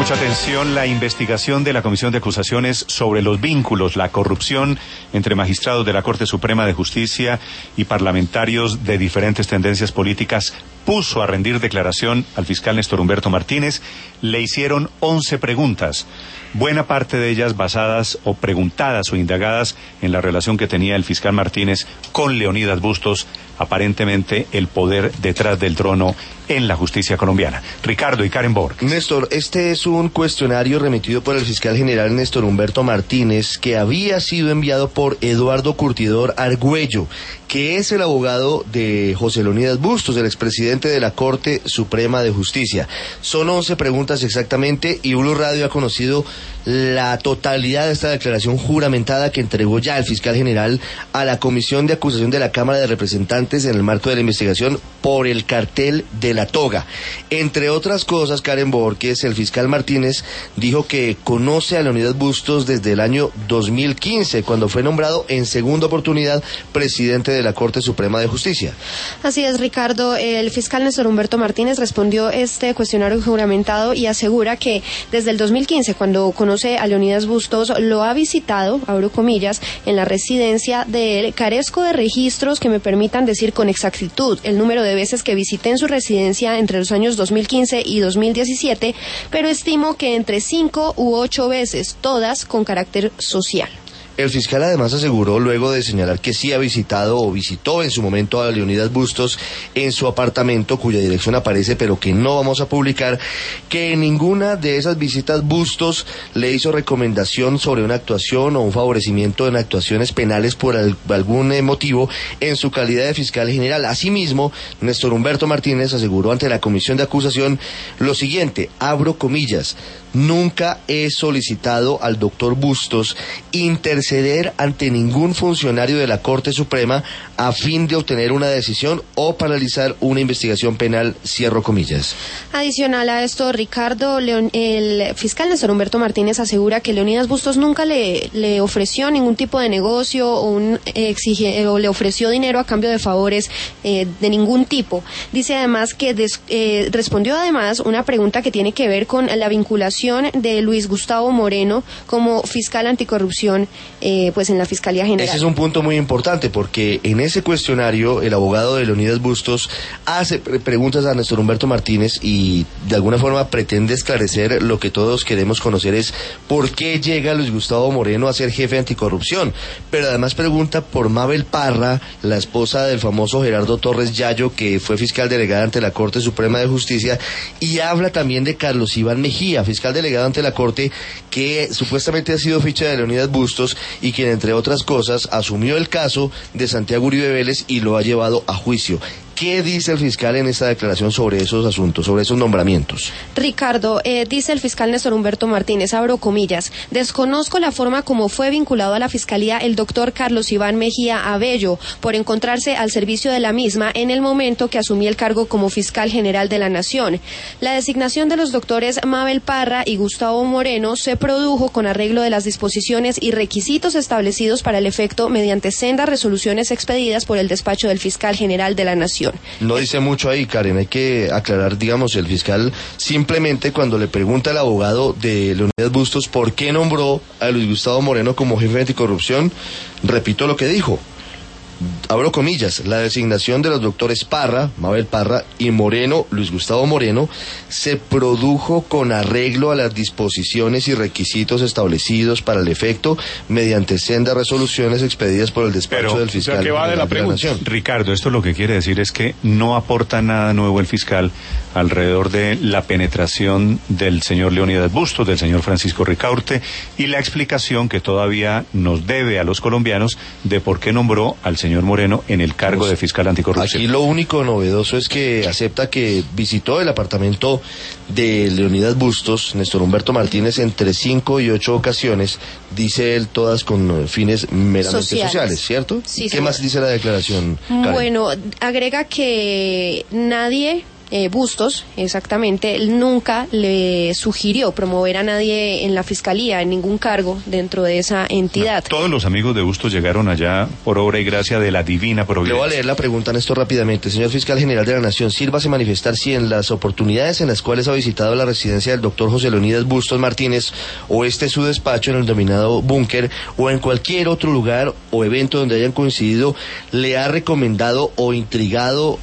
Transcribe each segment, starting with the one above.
Mucha atención, la investigación de la Comisión de Acusaciones sobre los vínculos, la corrupción entre magistrados de la Corte Suprema de Justicia y parlamentarios de diferentes tendencias políticas puso a rendir declaración al fiscal Néstor Humberto Martínez. Le hicieron 11 preguntas, buena parte de ellas basadas o preguntadas o indagadas en la relación que tenía el fiscal Martínez con Leonidas Bustos, aparentemente el poder detrás del trono en la justicia colombiana. Ricardo y Karen Borg. Néstor, este es un cuestionario remitido por el fiscal general Néstor Humberto Martínez, que había sido enviado por Eduardo Curtidor Argüello, que es el abogado de José Leonidas Bustos, el expresidente de la Corte Suprema de Justicia. Son 11 preguntas exactamente, y Blue Radio ha conocido la totalidad de esta declaración juramentada que entregó ya el fiscal general a la Comisión de Acusación de la Cámara de Representantes en el marco de la investigación por el cartel de la toga. Entre otras cosas, Karen Borges, el fiscal Martínez dijo que conoce a Leonidas Bustos desde el año 2015, cuando fue nombrado en segunda oportunidad presidente de la Corte Suprema de Justicia. Así es, Ricardo. El fiscal Néstor Humberto Martínez respondió este cuestionario juramentado y asegura que desde el 2015, cuando conoce a Leonidas Bustos, lo ha visitado, abro comillas, en la residencia de él. Carezco de registros que me permitan decir con exactitud el número de veces que visité en su residencia entre los años 2015 y 2017, pero estimo que entre 5 u 8 veces, todas con carácter social. El fiscal además aseguró, luego de señalar que sí ha visitado o visitó en su momento a Leonidas Bustos en su apartamento, cuya dirección aparece pero que no vamos a publicar, que en ninguna de esas visitas Bustos le hizo recomendación sobre una actuación o un favorecimiento en actuaciones penales por algún motivo en su calidad de fiscal general. Asimismo, Néstor Humberto Martínez aseguró ante la Comisión de Acusación lo siguiente, abro comillas: nunca he solicitado al doctor Bustos interceder ante ningún funcionario de la Corte Suprema a fin de obtener una decisión o paralizar una investigación penal, cierro comillas. Adicional a esto, Ricardo, el fiscal Néstor Humberto Martínez asegura que Leonidas Bustos nunca le ofreció ningún tipo de negocio o le ofreció dinero a cambio de favores de ningún tipo. Dice además que respondió además una pregunta que tiene que ver con la vinculación de Luis Gustavo Moreno como fiscal anticorrupción pues en la Fiscalía General. Ese es un punto muy importante, porque en ese cuestionario el abogado de Leonidas Bustos hace preguntas a Néstor Humberto Martínez y de alguna forma pretende esclarecer lo que todos queremos conocer, es por qué llega Luis Gustavo Moreno a ser jefe anticorrupción, pero además pregunta por Mabel Parra, la esposa del famoso Gerardo Torres Yayo, que fue fiscal delegada ante la Corte Suprema de Justicia, y habla también de Carlos Iván Mejía, fiscal delegado ante la Corte, que supuestamente ha sido ficha de Leonidas Bustos y quien, entre otras cosas, asumió el caso de Santiago Uribe Vélez y lo ha llevado a juicio. ¿Qué dice el fiscal en esta declaración sobre esos asuntos, sobre esos nombramientos? Ricardo, dice el fiscal Néstor Humberto Martínez, abro comillas: desconozco la forma como fue vinculado a la Fiscalía el doctor Carlos Iván Mejía Abello por encontrarse al servicio de la misma en el momento que asumí el cargo como fiscal general de la Nación. La designación de los doctores Mabel Parra y Gustavo Moreno se produjo con arreglo de las disposiciones y requisitos establecidos para el efecto mediante sendas resoluciones expedidas por el despacho del fiscal general de la Nación. No dice mucho ahí, Karen, hay que aclarar, digamos, el fiscal simplemente cuando le pregunta al abogado de Leonidas Bustos por qué nombró a Luis Gustavo Moreno como jefe de anticorrupción, repito lo que dijo. Abro comillas, la designación de los doctores Parra, Mabel Parra, y Moreno, Luis Gustavo Moreno, se produjo con arreglo a las disposiciones y requisitos establecidos para el efecto mediante sendas resoluciones expedidas por el despacho del fiscal. ¿Qué va de la pregunta? Ricardo, esto lo que quiere decir es que no aporta nada nuevo el fiscal alrededor de la penetración del señor Leonidas Bustos, del señor Francisco Ricaurte, y la explicación que todavía nos debe a los colombianos de por qué nombró al señor Moreno en el cargo de fiscal anticorrupción. Aquí lo único novedoso es que acepta que visitó el apartamento de Leonidas Bustos, Néstor Humberto Martínez, entre 5 y 8 ocasiones, dice él, todas con fines meramente sociales, ¿cierto? Sí, ¿Qué más dice la declaración, Karen? Bueno, agrega que nadie Bustos, exactamente, él nunca le sugirió promover a nadie en la fiscalía, en ningún cargo dentro de esa entidad. No, todos los amigos de Bustos llegaron allá por obra y gracia de la divina providencia. Le voy a leer la pregunta en esto rápidamente. Señor Fiscal General de la Nación, sírvase manifestar si en las oportunidades en las cuales ha visitado la residencia del doctor José Leonidas Bustos Martínez, o su despacho en el denominado búnker, o en cualquier otro lugar o evento donde hayan coincidido, le ha recomendado o intrigado,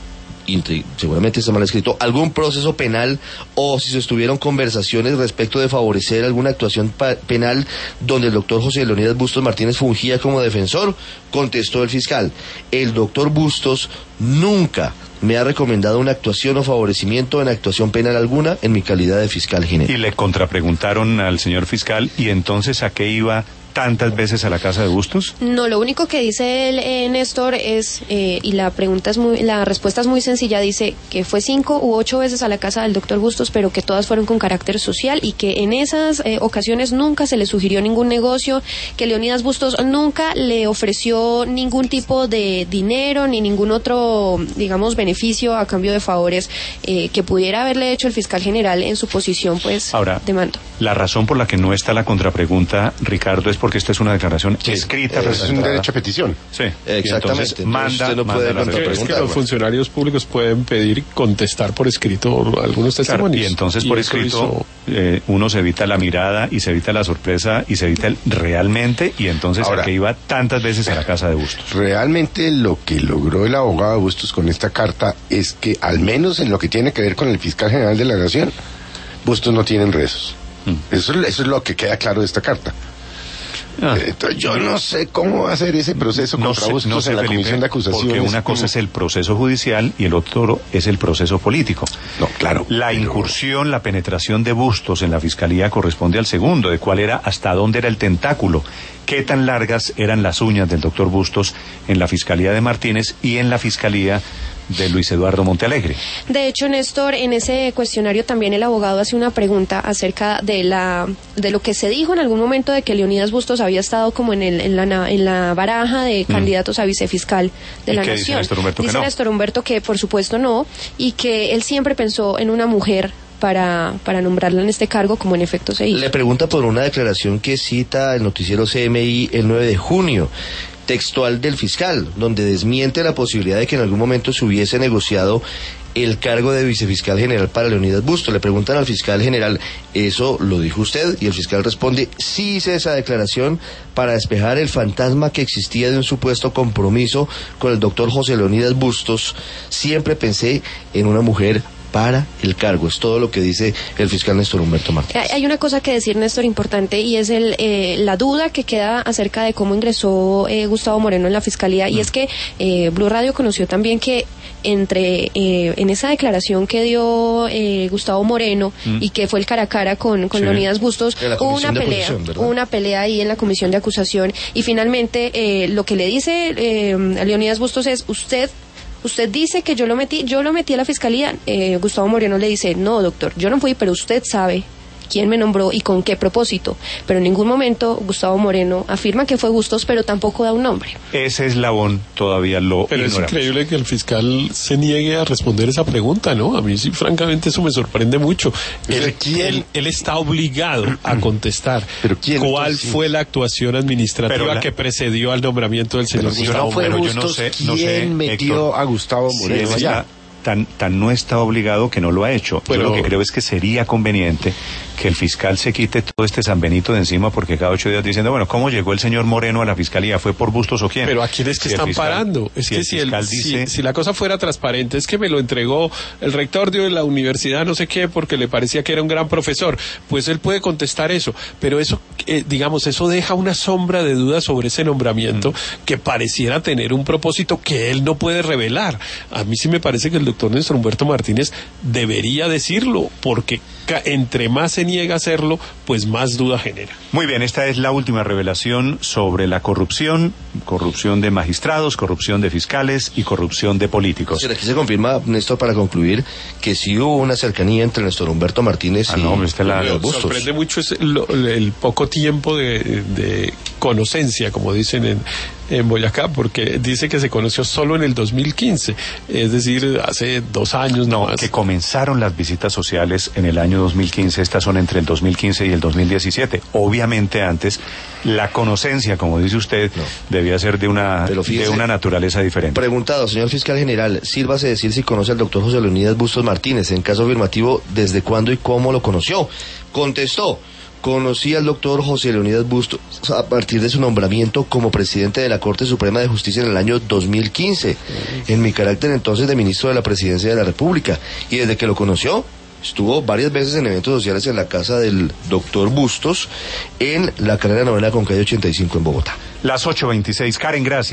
seguramente está mal escrito, algún proceso penal, o si sostuvieron conversaciones respecto de favorecer alguna actuación penal donde el doctor José Leonidas Bustos Martínez fungía como defensor. Contestó el fiscal: el doctor Bustos nunca me ha recomendado una actuación o favorecimiento en actuación penal alguna en mi calidad de fiscal general. Y le contrapreguntaron al señor fiscal, ¿y entonces a qué iba tantas veces a la casa de Bustos? No, lo único que dice él, Néstor, es, y la respuesta es muy sencilla, dice que fue 5 u 8 veces a la casa del doctor Bustos, pero que todas fueron con carácter social, y que en esas ocasiones nunca se le sugirió ningún negocio, que Leonidas Bustos nunca le ofreció ningún tipo de dinero ni ningún otro, digamos, beneficio a cambio de favores que pudiera haberle hecho el fiscal general en su posición, pues, ahora, de mando. La razón por la que no está la contrapregunta, Ricardo, es porque esta es una declaración escrita. Es un derecho a petición. Sí, exactamente. Manda no puede la respuesta. Es que los funcionarios públicos pueden pedir contestar por escrito algunos testimonios. Claro, y entonces por escrito uno se evita la mirada y se evita la sorpresa y se evita el realmente, y entonces ahora, a que iba tantas veces a la casa de Bustos. Realmente lo que logró el abogado de Bustos con esta carta es que, al menos en lo que tiene que ver con el fiscal general de la Nación, Bustos no tiene enredos. Eso es lo que queda claro de esta carta. Entonces, yo no sé cómo va a ser ese proceso contra Bustos en la comisión de acusaciones. Porque una cosa es el proceso judicial y el otro es el proceso político. No, claro. La incursión, la penetración de Bustos en la fiscalía corresponde al segundo, de cuál era, hasta dónde era el tentáculo, qué tan largas eran las uñas del doctor Bustos en la fiscalía de Martínez y en la fiscalía de Luis Eduardo Montealegre. De hecho, Néstor, en ese cuestionario también el abogado hace una pregunta acerca de lo que se dijo en algún momento de que Leonidas Bustos había estado como en la baraja de candidatos a vicefiscal de la Nación. Dice Néstor Humberto que por supuesto no, y que él siempre pensó en una mujer para nombrarla en este cargo, como en efecto se hizo. Le pregunta por una declaración que cita el noticiero CMI el 9 de junio, textual del fiscal, donde desmiente la posibilidad de que en algún momento se hubiese negociado el cargo de vicefiscal general para Leonidas Bustos. Le preguntan al fiscal general, ¿eso lo dijo usted? Y el fiscal responde, sí hice esa declaración para despejar el fantasma que existía de un supuesto compromiso con el doctor José Leonidas Bustos. Siempre pensé en una mujer para el cargo. Es todo lo que dice el fiscal Néstor Humberto Martínez. Hay una cosa que decir, Néstor, importante, y es la duda que queda acerca de cómo ingresó Gustavo Moreno en la fiscalía, y es que Blue Radio conoció también que en esa declaración que dio Gustavo Moreno y que fue el cara a cara con Leonidas Bustos, hubo una pelea ahí en la comisión de acusación, y finalmente lo que le dice a Leonidas Bustos es: Usted dice que yo lo metí a la fiscalía. Gustavo Moreno le dice, no, doctor, yo no fui, pero usted sabe quién me nombró y con qué propósito. Pero en ningún momento Gustavo Moreno afirma que fue Bustos, pero tampoco da un nombre. Ese eslabón todavía lo Pero ignoramos. es increíble que el fiscal se niegue a responder esa pregunta, ¿no? A mí sí, francamente, eso me sorprende mucho. Él está obligado a contestar. ¿Pero quién? ¿Cuál Entonces, fue la actuación administrativa que precedió al nombramiento del señor Gustavo no fue Moreno? Bustos, yo no sé, ¿quién metió Héctor, a Gustavo Moreno allá? Tan no está obligado que no lo ha hecho. Pero yo lo que creo es que sería conveniente que el fiscal se quite todo este San Benito de encima, porque cada 8 días diciendo, bueno, ¿cómo llegó el señor Moreno a la fiscalía? ¿Fue por Bustos o quién? Pero ¿a quién es que están parando? Es que si la cosa fuera transparente, es que me lo entregó el rector de la universidad, no sé qué, porque le parecía que era un gran profesor, pues él puede contestar eso. Pero eso, digamos, eso deja una sombra de duda sobre ese nombramiento que pareciera tener un propósito que él no puede revelar. A mí sí me parece que el doctor Néstor Humberto Martínez debería decirlo, porque entre más se niega a hacerlo, pues más duda genera. Muy bien, esta es la última revelación sobre la corrupción de magistrados, corrupción de fiscales y corrupción de políticos. Aquí se confirma, Néstor, para concluir, que sí hubo una cercanía entre Néstor Humberto Martínez y Bustos. Sorprende mucho el poco tiempo de conocencia, como dicen en Boyacá, porque dice que se conoció solo en el 2015, es decir, hace 2 años no más. Que comenzaron las visitas sociales en el año 2015, estas son entre el 2015 y el 2017. Obviamente antes, la conocencia, como dice usted, debía ser de una naturaleza diferente. Preguntado, señor fiscal general, sírvase decir si conoce al doctor José Leonidas Bustos Martínez. En caso afirmativo, ¿desde cuándo y cómo lo conoció? Contestó: conocí al doctor José Leonidas Bustos a partir de su nombramiento como presidente de la Corte Suprema de Justicia en el año 2015, en mi carácter entonces de ministro de la Presidencia de la República. Y desde que lo conoció, estuvo varias veces en eventos sociales en la casa del doctor Bustos, en la carrera novena con calle 85 en Bogotá. Las 8:26. Karen, gracias.